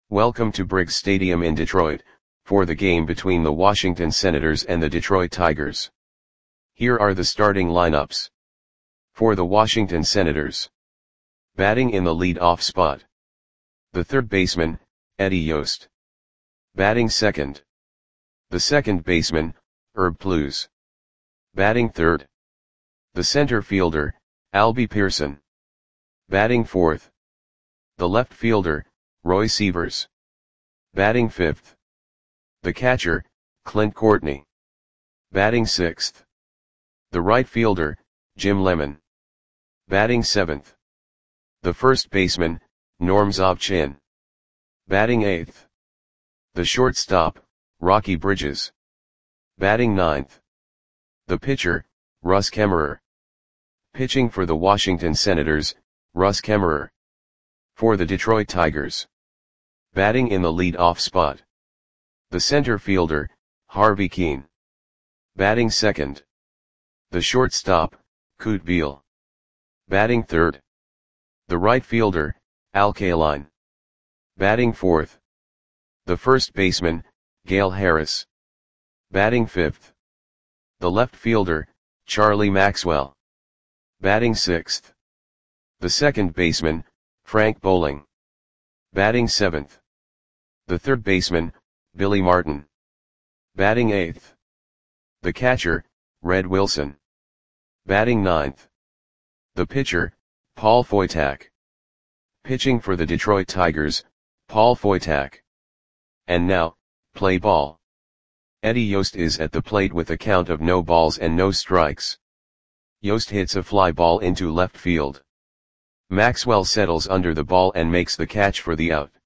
Welcome to Briggs Stadium in Detroit, for the game between the Washington Senators and the Detroit Tigers. Here are the starting lineups. For the Washington Senators. Batting in the lead-off spot. The third baseman, Eddie Yost. Batting second. The second baseman, Herb Pluse. Batting third. The center fielder, Albie Pearson. Batting fourth. The left fielder, Roy Sievers. Batting fifth. The catcher, Clint Courtney. Batting sixth. The right fielder, Jim Lemon. Batting seventh. The first baseman, Norm Zobchin. Batting eighth. The shortstop, Rocky Bridges. Batting ninth. The pitcher, Russ Kemmerer. Pitching for the Washington Senators, Russ Kemmerer. For the Detroit Tigers. Batting in the lead-off spot. The center fielder, Harvey Kuenn. Batting second. The shortstop, Kute Biel. Batting third. The right fielder, Al Kaline. Batting fourth. The first baseman, Gale Harris. Batting fifth. The left fielder, Charlie Maxwell. Batting sixth. The second baseman, Frank Bowling. Batting seventh. The third baseman, Billy Martin. Batting eighth. The catcher, Red Wilson. Batting ninth. The pitcher, Paul Foytak. Pitching for the Detroit Tigers, Paul Foytak. And now, play ball. Eddie Yost is at the plate with a count of no balls and no strikes. Yost hits a fly ball into left field. Maxwell settles under the ball and makes the catch for the out.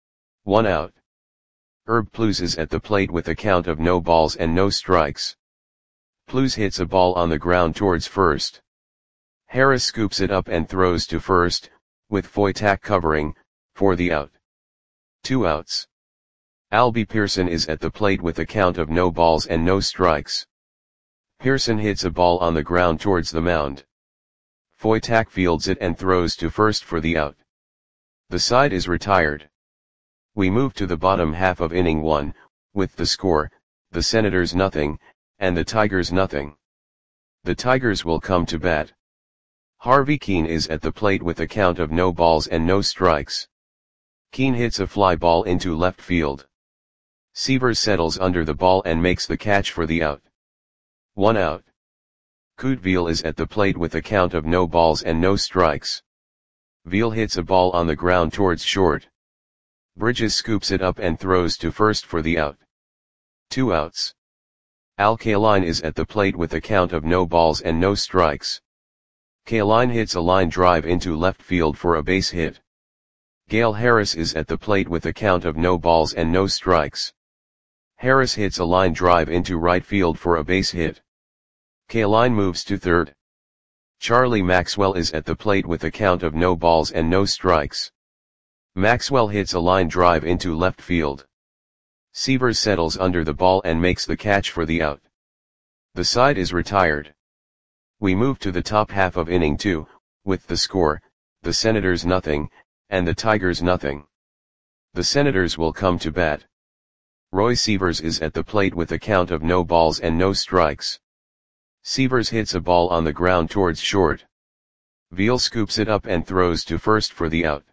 1 out. Herb Pluse is at the plate with a count of no balls and no strikes. Pluse hits a ball on the ground towards first. Harris scoops it up and throws to first, with Foytak covering, for the out. 2 outs. Albie Pearson is at the plate with a count of no balls and no strikes. Pearson hits a ball on the ground towards the mound. Foytak fields it and throws to first for the out. The side is retired. We move to the bottom half of inning 1, with the score, the Senators nothing, and the Tigers nothing. The Tigers will come to bat. Harvey Kuenn is at the plate with a count of no balls and no strikes. Kuenn hits a fly ball into left field. Sievers settles under the ball and makes the catch for the out. 1 out. Kute Biel is at the plate with a count of no balls and no strikes. Biel hits a ball on the ground towards short. Bridges scoops it up and throws to first for the out. 2 outs. Al Kaline is at the plate with a count of no balls and no strikes. Kaline hits a line drive into left field for a base hit. Gale Harris is at the plate with a count of no balls and no strikes. Harris hits a line drive into right field for a base hit. Kaline moves to third. Charlie Maxwell is at the plate with a count of no balls and no strikes. Maxwell hits a line drive into left field. Sievers settles under the ball and makes the catch for the out. The side is retired. We move to the top half of inning 2, with the score, the Senators nothing, and the Tigers nothing. The Senators will come to bat. Roy Sievers is at the plate with a count of no balls and no strikes. Sievers hits a ball on the ground towards short. Biel scoops it up and throws to first for the out.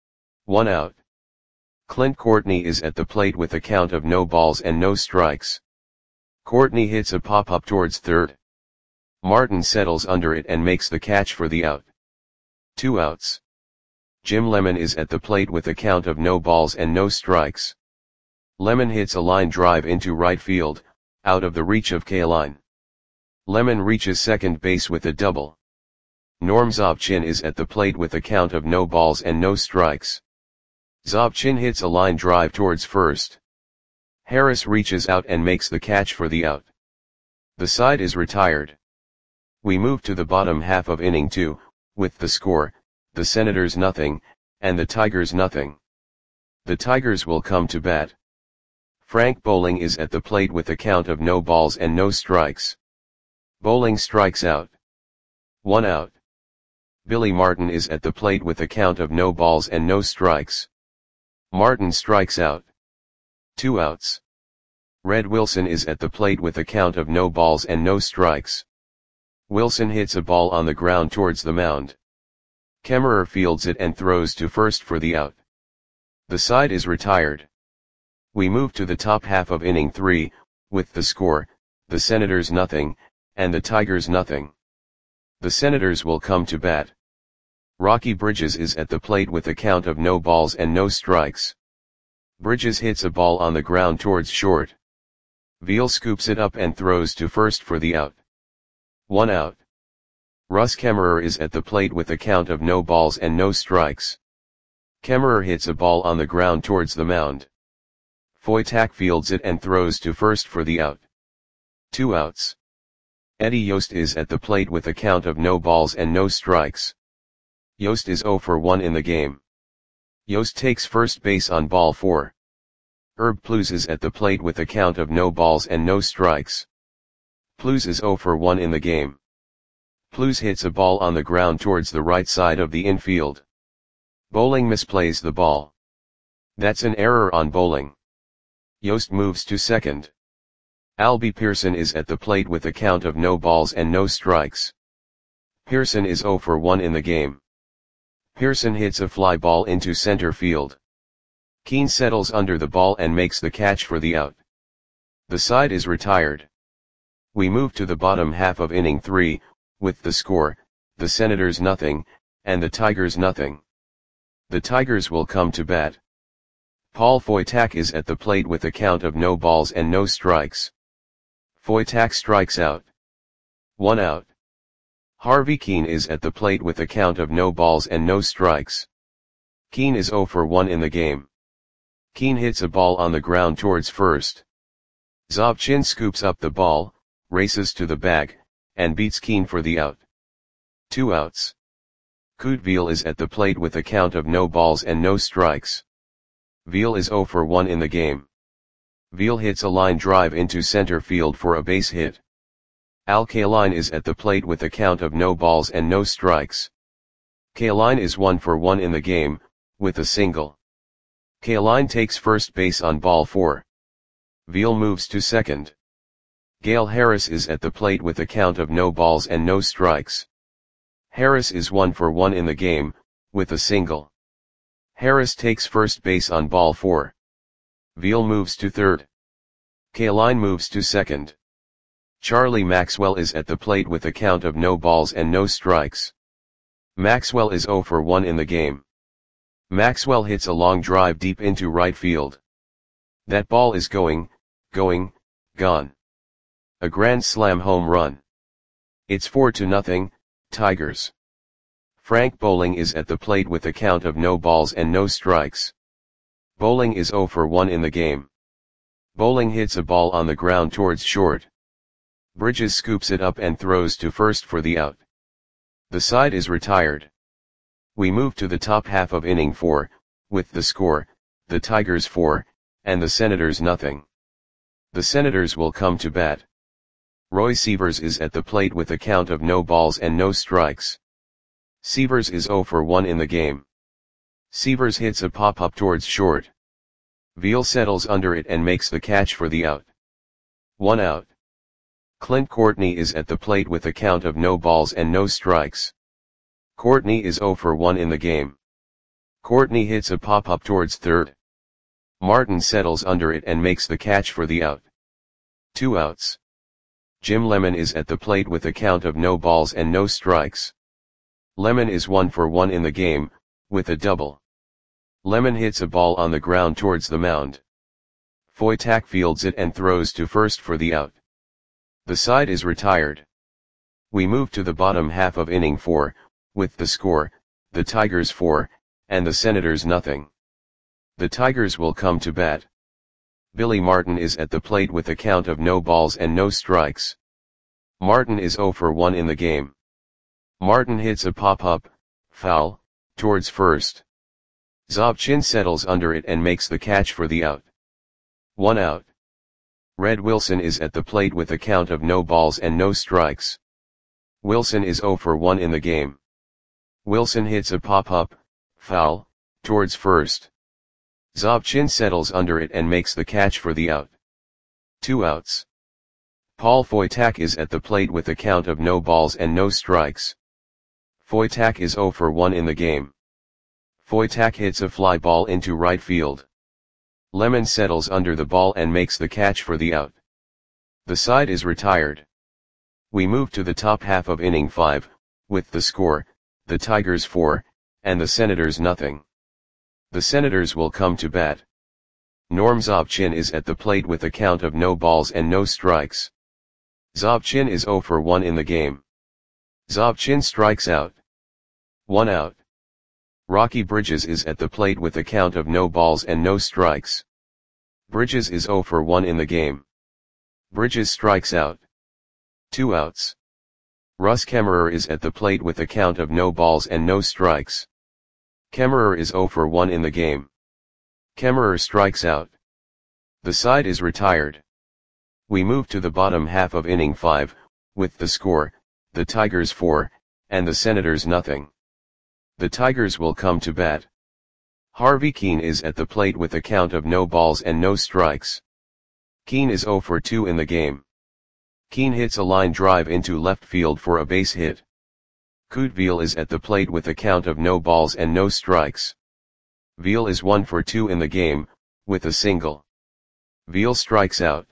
1 out. Clint Courtney is at the plate with a count of no balls and no strikes. Courtney hits a pop-up towards third. Martin settles under it and makes the catch for the out. 2 outs. Jim Lemon is at the plate with a count of no balls and no strikes. Lemon hits a line drive into right field, out of the reach of Kaline. Lemon reaches second base with a double. Norm Zobchin is at the plate with a count of no balls and no strikes. Zobchin hits a line drive towards first. Harris reaches out and makes the catch for the out. The side is retired. We move to the bottom half of inning 2, with the score, the Senators nothing, and the Tigers nothing. The Tigers will come to bat. Frank Bowling is at the plate with a count of no balls and no strikes. Bowling strikes out. 1 out. Billy Martin is at the plate with a count of no balls and no strikes. Martin strikes out. 2 outs. Red Wilson is at the plate with a count of no balls and no strikes. Wilson hits a ball on the ground towards the mound. Kemmerer fields it and throws to first for the out. The side is retired. We move to the top half of inning 3, with the score, the Senators nothing, and the Tigers nothing. The Senators will come to bat. Rocky Bridges is at the plate with a count of no balls and no strikes. Bridges hits a ball on the ground towards short. Veal scoops it up and throws to first for the out. 1 out. Russ Kemmerer is at the plate with a count of no balls and no strikes. Kemmerer hits a ball on the ground towards the mound. Foytak fields it and throws to first for the out. 2 outs. Eddie Yost is at the plate with a count of no balls and no strikes. Yost is 0 for 1 in the game. Yost takes first base on ball 4. Herb Plews is at the plate with a count of no balls and no strikes. Plews is 0 for 1 in the game. Plews hits a ball on the ground towards the right side of the infield. Bowling misplays the ball. That's an error on Bowling. Yost moves to second. Albie Pearson is at the plate with a count of no balls and no strikes. Pearson is 0 for 1 in the game. Pearson hits a fly ball into center field. Keane settles under the ball and makes the catch for the out. The side is retired. We move to the bottom half of inning 3, with the score, the Senators nothing, and the Tigers nothing. The Tigers will come to bat. Paul Foytak is at the plate with a count of no balls and no strikes. Foytak strikes out. 1 out. Harvey Keane is at the plate with a count of no balls and no strikes. Keane is 0 for 1 in the game. Keane hits a ball on the ground towards first. Zobchin scoops up the ball, races to the bag, and beats Keane for the out. 2 outs. Kute Veal is at the plate with a count of no balls and no strikes. Veal is 0 for 1 in the game. Veal hits a line drive into center field for a base hit. Al Kaline is at the plate with a count of no balls and no strikes. Kaline is 1 for 1 in the game, with a single. Kaline takes first base on ball 4. Veal moves to second. Gale Harris is at the plate with a count of no balls and no strikes. Harris is 1 for 1 in the game, with a single. Harris takes first base on ball 4. Veal moves to third. Kaline moves to second. Charlie Maxwell is at the plate with a count of no balls and no strikes. Maxwell is 0 for 1 in the game. Maxwell hits a long drive deep into right field. That ball is gone. A grand slam home run. It's 4-0, Tigers. Frank Bowling is at the plate with a count of no balls and no strikes. Bowling is 0 for 1 in the game. Bowling hits a ball on the ground towards short. Bridges scoops it up and throws to first for the out. The side is retired. We move to the top half of inning 4, with the score, the Tigers 4, and the Senators nothing. The Senators will come to bat. Roy Sievers is at the plate with a count of no balls and no strikes. Sievers is 0 for 1 in the game. Sievers hits a pop-up towards short. Veal settles under it and makes the catch for the out. 1 out. Clint Courtney is at the plate with a count of no balls and no strikes. Courtney is 0 for 1 in the game. Courtney hits a pop-up towards third. Martin settles under it and makes the catch for the out. 2 outs. Jim Lemon is at the plate with a count of no balls and no strikes. Lemon is 1 for 1 in the game, with a double. Lemon hits a ball on the ground towards the mound. Foytak fields it and throws to first for the out. The side is retired. We move to the bottom half of inning 4, with the score, the Tigers 4, and the Senators nothing. The Tigers will come to bat. Billy Martin is at the plate with a count of no balls and no strikes. Martin is 0 for 1 in the game. Martin hits a pop-up, foul, towards first. Zobchin settles under it and makes the catch for the out. 1 out. Red Wilson is at the plate with a count of no balls and no strikes. Wilson is 0 for 1 in the game. Wilson hits a pop-up, foul, towards first. Zobchin settles under it and makes the catch for the out. 2 outs. Paul Foytak is at the plate with a count of no balls and no strikes. Foytak is 0 for 1 in the game. Foytak hits a fly ball into right field. Lemon settles under the ball and makes the catch for the out. The side is retired. We move to the top half of inning 5, with the score, the Tigers 4, and the Senators nothing. The Senators will come to bat. Norm Zobchin is at the plate with a count of no balls and no strikes. Zobchin is 0 for 1 in the game. Zobchin strikes out. 1 out. Rocky Bridges is at the plate with a count of no balls and no strikes. Bridges is 0 for 1 in the game. Bridges strikes out. 2 outs. Russ Kemmerer is at the plate with a count of no balls and no strikes. Kemmerer is 0 for 1 in the game. Kemmerer strikes out. The side is retired. We move to the bottom half of inning 5, with the score, the Tigers 4, and the Senators nothing. The Tigers will come to bat. Harvey Keene is at the plate with a count of no balls and no strikes. Keene is 0 for 2 in the game. Keene hits a line drive into left field for a base hit. Kute Veal is at the plate with a count of no balls and no strikes. Veal is 1 for 2 in the game, with a single. Veal strikes out.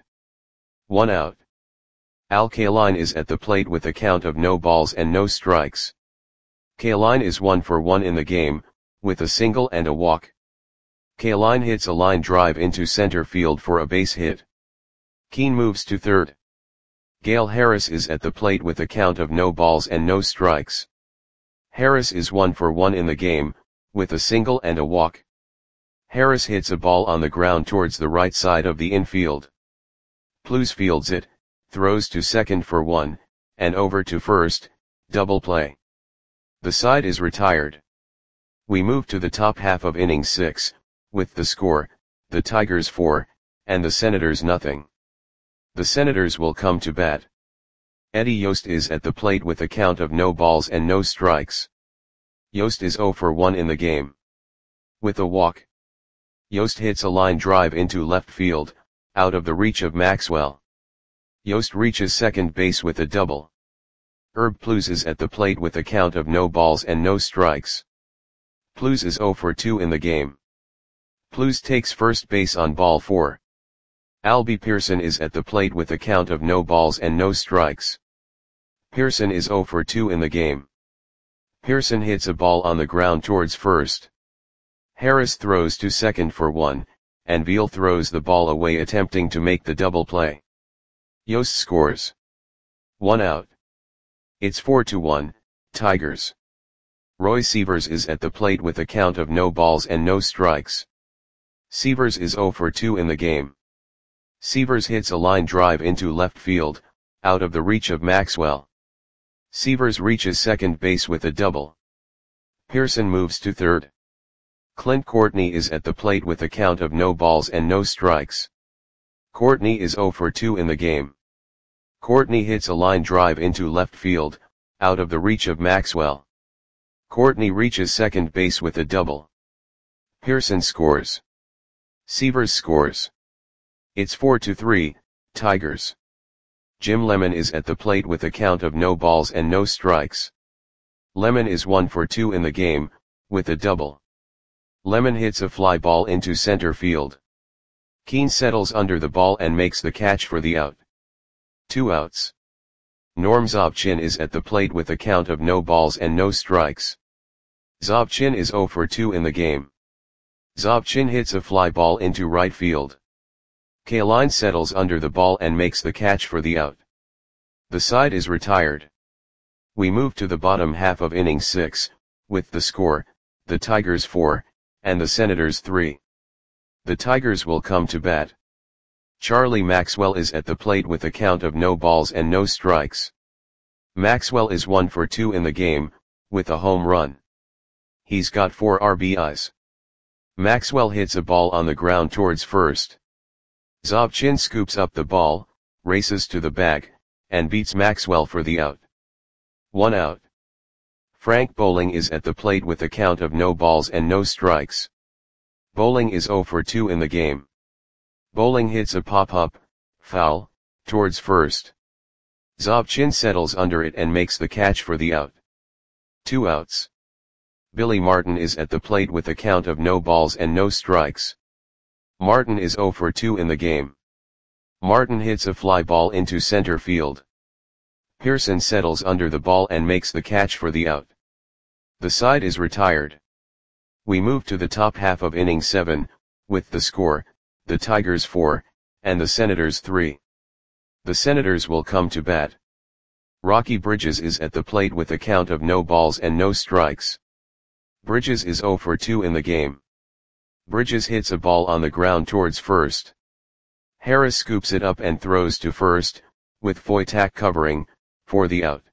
1 out. Al Kaline is at the plate with a count of no balls and no strikes. Kaline is 1 for 1 in the game, with a single and a walk. Kaline hits a line drive into center field for a base hit. Keene moves to third. Gale Harris is at the plate with a count of no balls and no strikes. Harris is 1 for 1 in the game, with a single and a walk. Harris hits a ball on the ground towards the right side of the infield. Plews fields it, throws to second for 1, and over to first, double play. The side is retired. We move to the top half of inning 6, with the score, the Tigers 4, and the Senators nothing. The Senators will come to bat. Eddie Yost is at the plate with a count of no balls and no strikes. Yost is 0 for 1 in the game. With a walk. Yost hits a line drive into left field, out of the reach of Maxwell. Yost reaches second base with a double. Herb Plews is at the plate with a count of no balls and no strikes. Plews is 0 for 2 in the game. Plews takes first base on ball 4. Albie Pearson is at the plate with a count of no balls and no strikes. Pearson is 0 for 2 in the game. Pearson hits a ball on the ground towards first. Harris throws to second for 1, and Veal throws the ball away attempting to make the double play. Yost scores. 1 out. It's 4-1, Tigers. Roy Sievers is at the plate with a count of no balls and no strikes. Sievers is 0 for 2 in the game. Sievers hits a line drive into left field, out of the reach of Maxwell. Sievers reaches second base with a double. Pearson moves to third. Clint Courtney is at the plate with a count of no balls and no strikes. Courtney is 0 for 2 in the game. Courtney hits a line drive into left field, out of the reach of Maxwell. Courtney reaches second base with a double. Pearson scores. Sievers scores. It's 4-3, Tigers. Jim Lemon is at the plate with a count of no balls and no strikes. Lemon is 1 for 2 in the game, with a double. Lemon hits a fly ball into center field. Keene settles under the ball and makes the catch for the out. 2 outs. Norm Zobchin is at the plate with a count of no balls and no strikes. Zobchin is 0 for 2 in the game. Zobchin hits a fly ball into right field. Kaline settles under the ball and makes the catch for the out. The side is retired. We move to the bottom half of inning 6, with the score, the Tigers 4, and the Senators 3. The Tigers will come to bat. Charlie Maxwell is at the plate with a count of no balls and no strikes. Maxwell is 1 for 2 in the game, with a home run. He's got 4 RBIs. Maxwell hits a ball on the ground towards first. Zobchin scoops up the ball, races to the bag, and beats Maxwell for the out. 1 out. Frank Bowling is at the plate with a count of no balls and no strikes. Bowling is 0 for 2 in the game. Bowling hits a pop-up, foul, towards first. Zobchin settles under it and makes the catch for the out. 2 outs. Billy Martin is at the plate with a count of no balls and no strikes. Martin is 0 for 2 in the game. Martin hits a fly ball into center field. Pearson settles under the ball and makes the catch for the out. The side is retired. We move to the top half of inning 7, with the score, the Tigers 4, and the Senators 3. The Senators will come to bat. Rocky Bridges is at the plate with a count of no balls and no strikes. Bridges is 0 for 2 in the game. Bridges hits a ball on the ground towards first. Harris scoops it up and throws to first, with Foytak covering, for the out.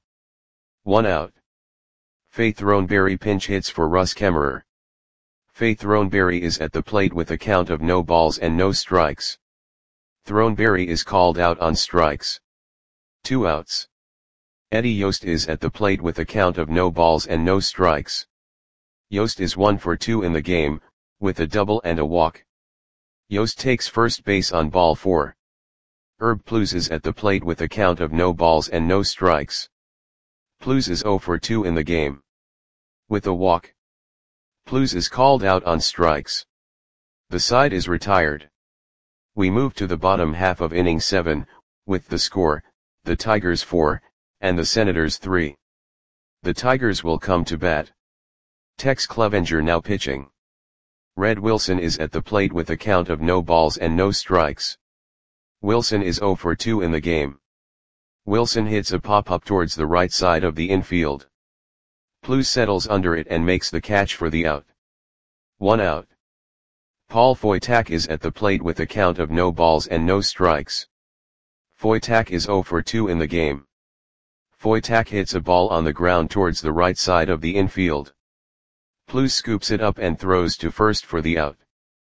1 out. Faith Throneberry pinch hits for Russ Kemmerer. Faith Throneberry is at the plate with a count of no balls and no strikes. Throneberry is called out on strikes. 2 outs. Eddie Yost is at the plate with a count of no balls and no strikes. Yost is 1 for 2 in the game, with a double and a walk. Yost takes first base on ball 4. Herb Plews is at the plate with a count of no balls and no strikes. Plews is 0 for 2 in the game. With a walk. Plews is called out on strikes. The side is retired. We move to the bottom half of inning 7, with the score, the Tigers 4, and the Senators 3. The Tigers will come to bat. Tex Clevenger now pitching. Red Wilson is at the plate with a count of no balls and no strikes. Wilson is 0 for 2 in the game. Wilson hits a pop-up towards the right side of the infield. Plews settles under it and makes the catch for the out. 1 out. Paul Foytak is at the plate with a count of no balls and no strikes. Foytak is 0 for 2 in the game. Foytak hits a ball on the ground towards the right side of the infield. Plews scoops it up and throws to first for the out.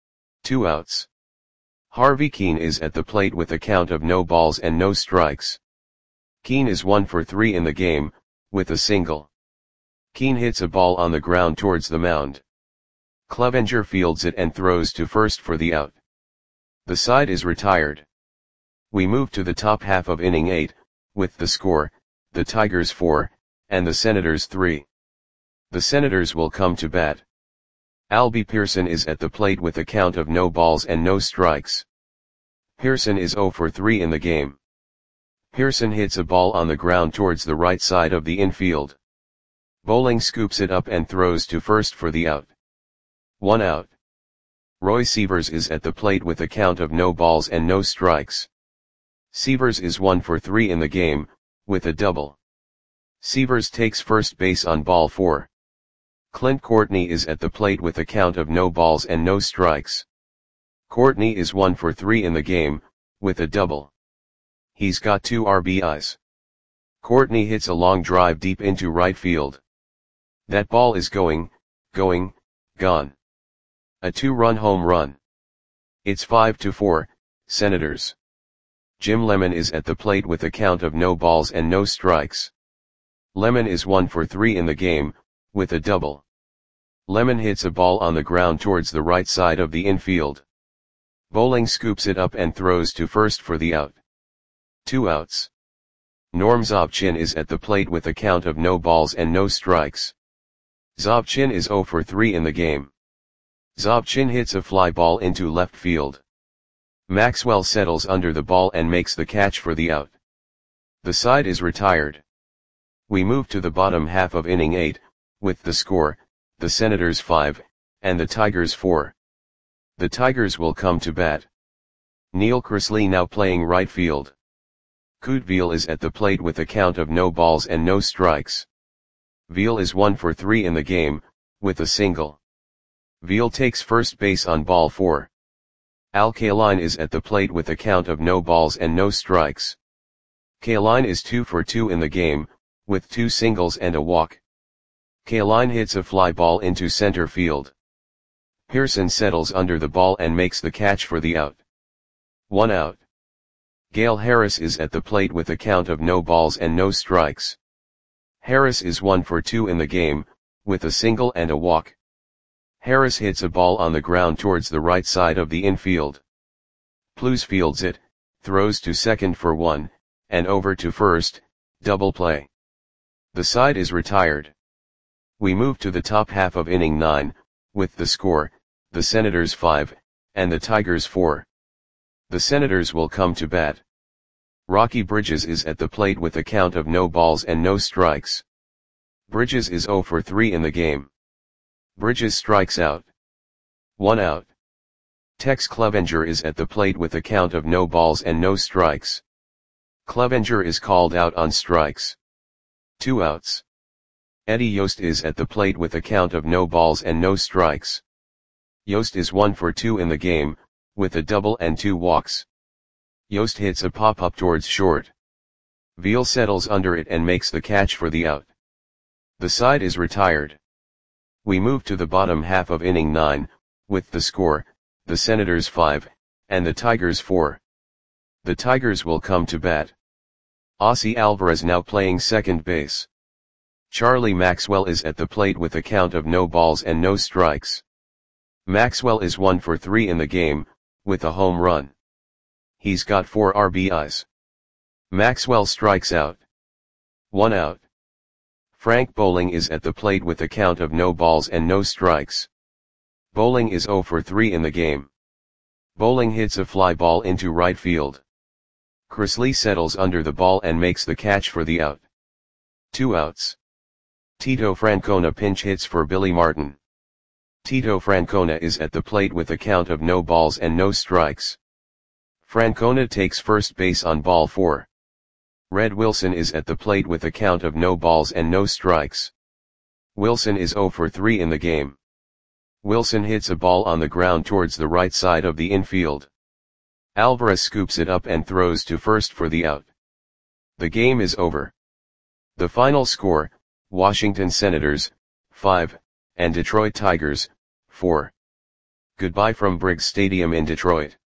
2 outs. Harvey Keene is at the plate with a count of no balls and no strikes. Keene is 1 for 3 in the game, with a single. Keene hits a ball on the ground towards the mound. Clevenger fields it and throws to first for the out. The side is retired. We move to the top half of inning 8, with the score, the Tigers 4, and the Senators 3. The Senators will come to bat. Albie Pearson is at the plate with a count of no balls and no strikes. Pearson is 0 for 3 in the game. Pearson hits a ball on the ground towards the right side of the infield. Bowling scoops it up and throws to first for the out. 1 out. Roy Sievers is at the plate with a count of no balls and no strikes. Sievers is 1 for 3 in the game, with a double. Sievers takes first base on ball 4. Clint Courtney is at the plate with a count of no balls and no strikes. Courtney is 1 for 3 in the game, with a double. He's got 2 RBIs. Courtney hits a long drive deep into right field. That ball is gone. A 2-run home run. It's 5-4, Senators. Jim Lemon is at the plate with a count of no balls and no strikes. Lemon is 1 for 3 in the game, with a double. Lemon hits a ball on the ground towards the right side of the infield. Bowling scoops it up and throws to first for the out. 2 outs. Norm Zobchin is at the plate with a count of no balls and no strikes. Zobchin is 0 for 3 in the game. Zobchin hits a fly ball into left field. Maxwell settles under the ball and makes the catch for the out. The side is retired. We move to the bottom half of inning 8, with the score, the Senators 5, and the Tigers 4. The Tigers will come to bat. Neil Crisley now playing right field. Couteville is at the plate with a count of no balls and no strikes. Veal is 1 for 3 in the game, with a single. Veal takes first base on ball 4. Al Kaline is at the plate with a count of no balls and no strikes. Kaline is 2 for 2 in the game, with 2 singles and a walk. Kaline hits a fly ball into center field. Pearson settles under the ball and makes the catch for the out. 1 out. Gale Harris is at the plate with a count of no balls and no strikes. Harris is 1 for 2 in the game, with a single and a walk. Harris hits a ball on the ground towards the right side of the infield. Plews fields it, throws to second for 1, and over to first, double play. The side is retired. We move to the top half of inning 9, with the score, the Senators 5, and the Tigers 4. The Senators will come to bat. Rocky Bridges is at the plate with a count of no balls and no strikes. Bridges is 0 for 3 in the game. Bridges strikes out. 1 out. Tex Clevenger is at the plate with a count of no balls and no strikes. Clevenger is called out on strikes. 2 outs. Eddie Yost is at the plate with a count of no balls and no strikes. Yost is 1 for 2 in the game, with a double and 2 walks. Yost hits a pop-up towards short. Veal settles under it and makes the catch for the out. The side is retired. We move to the bottom half of inning 9, with the score, the Senators 5, and the Tigers 4. The Tigers will come to bat. Ossie Alvarez now playing second base. Charlie Maxwell is at the plate with a count of no balls and no strikes. Maxwell is 1 for 3 in the game, with a home run. He's got 4 RBIs. Maxwell strikes out. 1 out. Frank Bowling is at the plate with a count of no balls and no strikes. Bowling is 0 for 3 in the game. Bowling hits a fly ball into right field. Chrisley settles under the ball and makes the catch for the out. 2 outs. Tito Francona pinch hits for Billy Martin. Tito Francona is at the plate with a count of no balls and no strikes. Francona takes first base on ball 4. Red Wilson is at the plate with a count of no balls and no strikes. Wilson is 0 for 3 in the game. Wilson hits a ball on the ground towards the right side of the infield. Alvarez scoops it up and throws to first for the out. The game is over. The final score, Washington Senators, 5, and Detroit Tigers, 4. Goodbye from Briggs Stadium in Detroit.